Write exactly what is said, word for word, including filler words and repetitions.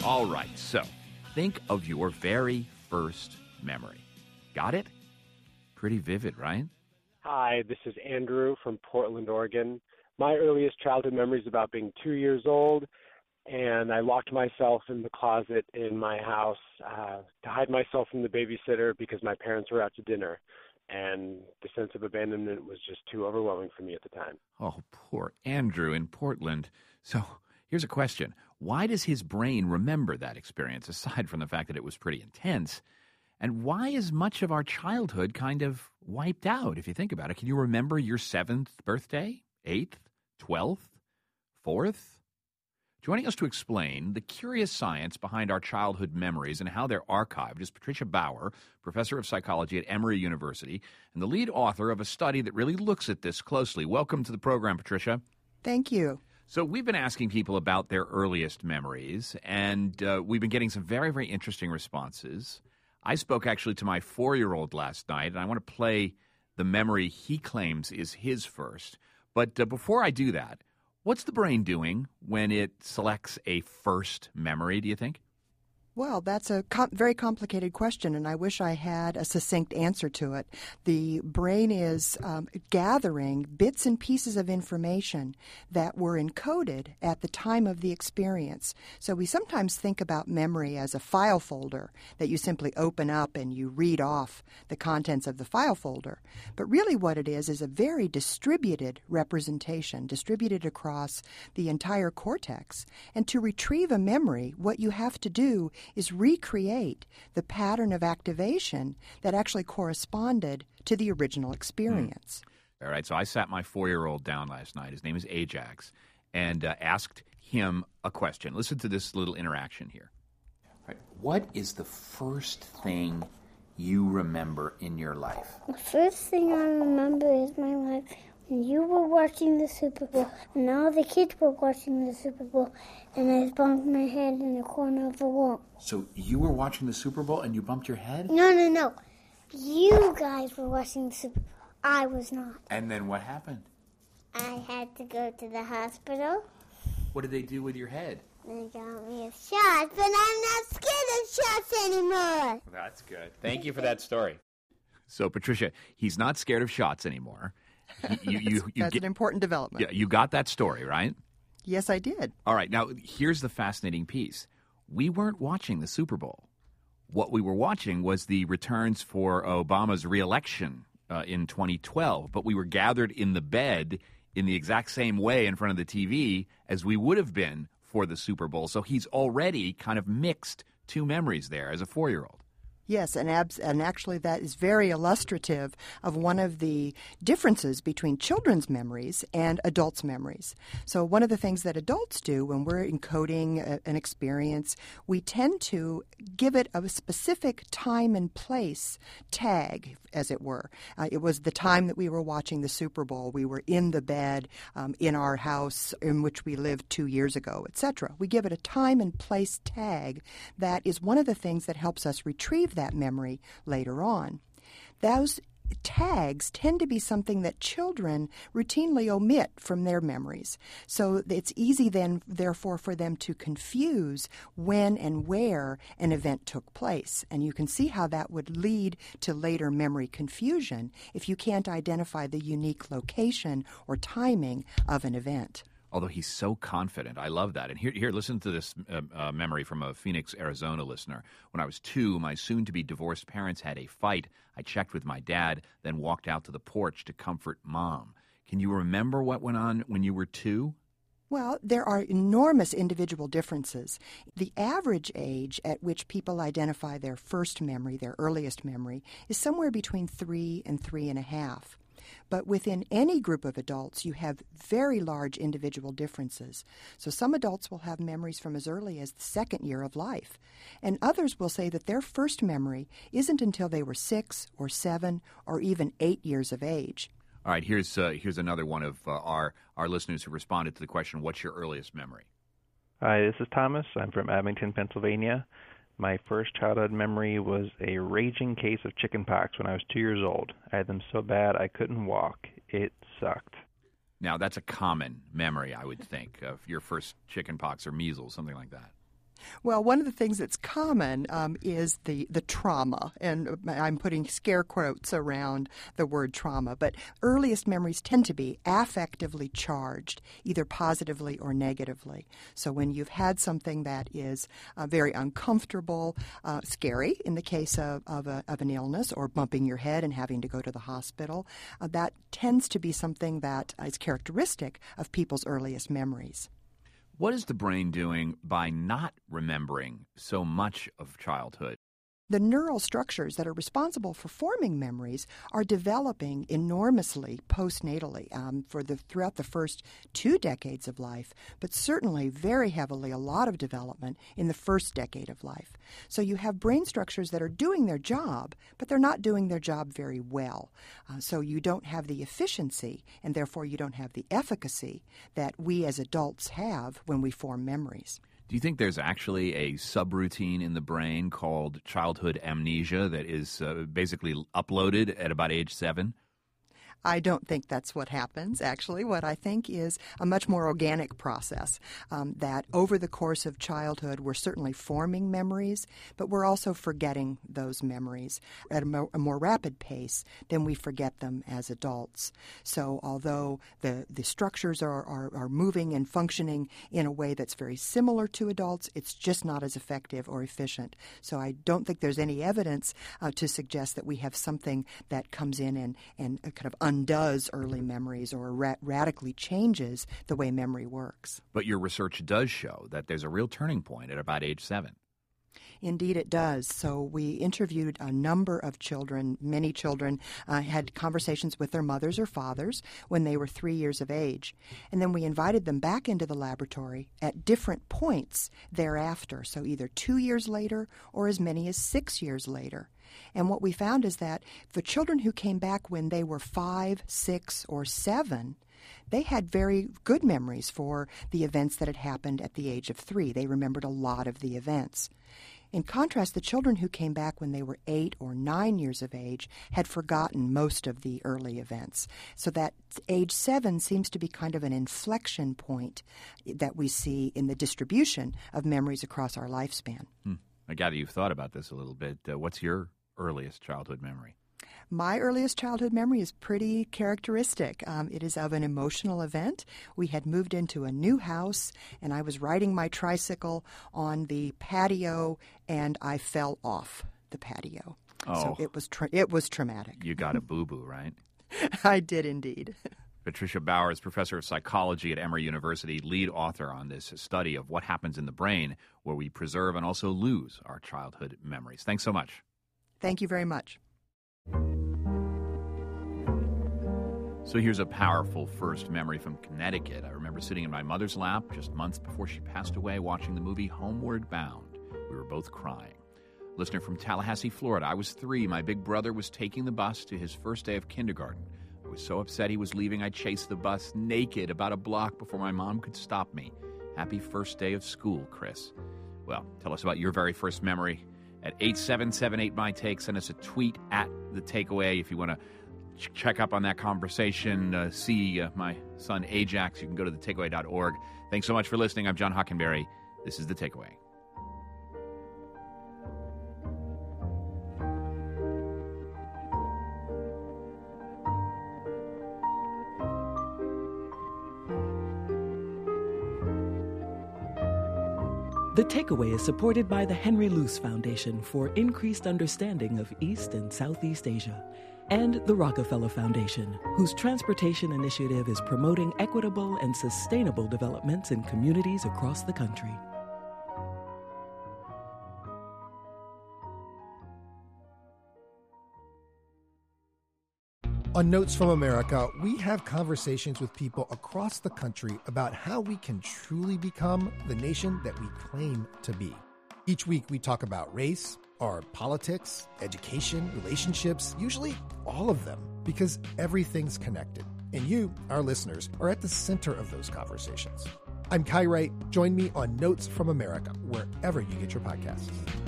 All right, so think of your very first memory. Got it? Pretty vivid, right? Hi, this is Andrew from Portland, Oregon. My earliest childhood memory is about being two years old, and I locked myself in the closet in my house uh, to hide myself from the babysitter because my parents were out to dinner, and the sense of abandonment was just too overwhelming for me at the time. Oh, poor Andrew in Portland. So here's a question. Why does his brain remember that experience, aside from the fact that it was pretty intense? And why is much of our childhood kind of wiped out, if you think about it? Can you remember your seventh birthday, eighth, twelfth, fourth? Joining us to explain the curious science behind our childhood memories and how they're archived is Patricia Bauer, professor of psychology at Emory University, and the lead author of a study that really looks at this closely. Welcome to the program, Patricia. Thank you. So we've been asking people about their earliest memories, and uh, we've been getting some very, very interesting responses. I spoke actually to my four-year-old last night, and I want to play the memory he claims is his first. But uh, before I do that, what's the brain doing when it selects a first memory, do you think? Well, that's a com- very complicated question, and I wish I had a succinct answer to it. The brain is um, gathering bits and pieces of information that were encoded at the time of the experience. So we sometimes think about memory as a file folder that you simply open up and you read off the contents of the file folder. But really what it is is a very distributed representation, distributed across the entire cortex. And to retrieve a memory, what you have to do is recreate the pattern of activation that actually corresponded to the original experience. Mm. All right, so I sat my four-year-old down last night. His name is Ajax, and uh, asked him a question. Listen to this little interaction here. All right, what is the first thing you remember in your life? The first thing I remember is my life when you were watching the Super Bowl, and all the kids were watching the Super Bowl, and I bumped my head in the corner of the wall. So you were watching the Super Bowl and you bumped your head? No, no, no. You guys were watching the Super Bowl. I was not. And then what happened? I had to go to the hospital. What did they do with your head? They got me a shot, but I'm not scared of shots anymore. That's good. Thank you for that story. So, Patricia, he's not scared of shots anymore. You, you, you, you That's get, an important development. Yeah, you got that story, right? Yes, I did. All right. Now, here's the fascinating piece. We weren't watching the Super Bowl. What we were watching was the returns for Obama's reelection uh, in twenty twelve. But we were gathered in the bed in the exact same way in front of the T V as we would have been for the Super Bowl. So he's already kind of mixed two memories there as a four-year-old. Yes, and, abs- and actually that is very illustrative of one of the differences between children's memories and adults' memories. So one of the things that adults do when we're encoding a, an experience, we tend to give it a specific time and place tag, as it were. Uh, it was the time that we were watching the Super Bowl. We were in the bed um, in our house in which we lived two years ago, et cetera. We give it a time and place tag that is one of the things that helps us retrieve that memory later on. Those tags tend to be something that children routinely omit from their memories. So it's easy then, therefore, for them to confuse when and where an event took place. And you can see how that would lead to later memory confusion if you can't identify the unique location or timing of an event. Although he's so confident. I love that. And here, here, listen to this uh, uh, memory from a Phoenix, Arizona listener. When I was two, my soon-to-be divorced parents had a fight. I checked with my dad, then walked out to the porch to comfort Mom. Can you remember what went on when you were two? Well, there are enormous individual differences. The average age at which people identify their first memory, their earliest memory, is somewhere between three and three and a half. But within any group of adults, you have very large individual differences. So some adults will have memories from as early as the second year of life. And others will say that their first memory isn't until they were six or seven or even eight years of age. All right, here's uh, here's another one of uh, our, our listeners who responded to the question, what's your earliest memory? Hi, this is Thomas. I'm from Abington, Pennsylvania. My first childhood memory was a raging case of chicken pox when I was two years old. I had them so bad I couldn't walk. It sucked. Now, that's a common memory, I would think, of your first chicken pox or measles, something like that. Well, one of the things that's common um, is the, the trauma, and I'm putting scare quotes around the word trauma, but earliest memories tend to be affectively charged, either positively or negatively. So when you've had something that is uh, very uncomfortable, uh, scary in the case of, of, a, of an illness, or bumping your head and having to go to the hospital, uh, that tends to be something that is characteristic of people's earliest memories. What is the brain doing by not remembering so much of childhood? The neural structures that are responsible for forming memories are developing enormously postnatally um, for the throughout the first two decades of life, but certainly very heavily a lot of development in the first decade of life. So you have brain structures that are doing their job, but they're not doing their job very well. Uh, so you don't have the efficiency, and therefore you don't have the efficacy that we as adults have when we form memories. Do you think there's actually a subroutine in the brain called childhood amnesia that is uh, basically uploaded at about age seven? I don't think that's what happens, actually. What I think is a much more organic process, um, that over the course of childhood, we're certainly forming memories, but we're also forgetting those memories at a more, a more rapid pace than we forget them as adults. So although the, the structures are, are, are moving and functioning in a way that's very similar to adults, it's just not as effective or efficient. So I don't think there's any evidence uh, to suggest that we have something that comes in and, and kind of undoes early memories or ra- radically changes the way memory works. But your research does show that there's a real turning point at about age seven. Indeed, it does. So we interviewed a number of children. Many children uh, had conversations with their mothers or fathers when they were three years of age. And then we invited them back into the laboratory at different points thereafter, so either two years later or as many as six years later. And what we found is that the children who came back when they were five, six, or seven, they had very good memories for the events that had happened at the age of three. They remembered a lot of the events. In contrast, the children who came back when they were eight or nine years of age had forgotten most of the early events. So that age seven seems to be kind of an inflection point that we see in the distribution of memories across our lifespan. Hmm. I gather you've thought about this a little bit. Uh, what's your earliest childhood memory? My earliest childhood memory is pretty characteristic. Um, it is of an emotional event. We had moved into a new house, and I was riding my tricycle on the patio, and I fell off the patio. Oh. So it was tra- it was traumatic. You got a boo-boo, right? I did indeed. Patricia Bauer is professor of psychology at Emory University, lead author on this study of what happens in the brain where we preserve and also lose our childhood memories. Thanks so much. Thank you very much. So here's a powerful first memory from Connecticut. I remember sitting in my mother's lap just months before she passed away watching the movie Homeward Bound. We were both crying. Listener from Tallahassee, Florida. I was three. My big brother was taking the bus to his first day of kindergarten. I was so upset he was leaving, I chased the bus naked about a block before my mom could stop me. Happy first day of school, Chris. Well, tell us about your very first memory at eight seven seven eight, my take. Send us a tweet at The Takeaway if you want to ch- check up on that conversation, uh, see uh, my son Ajax. You can go to the takeaway dot org. Thanks so much for listening. I'm John Hockenberry. This is The Takeaway. The Takeaway is supported by the Henry Luce Foundation for increased understanding of East and Southeast Asia, and the Rockefeller Foundation, whose transportation initiative is promoting equitable and sustainable developments in communities across the country. On Notes from America, we have conversations with people across the country about how we can truly become the nation that we claim to be. Each week we talk about race, our politics, education, relationships, usually all of them, because everything's connected. And you, our listeners, are at the center of those conversations. I'm Kai Wright. Join me on Notes from America, wherever you get your podcasts.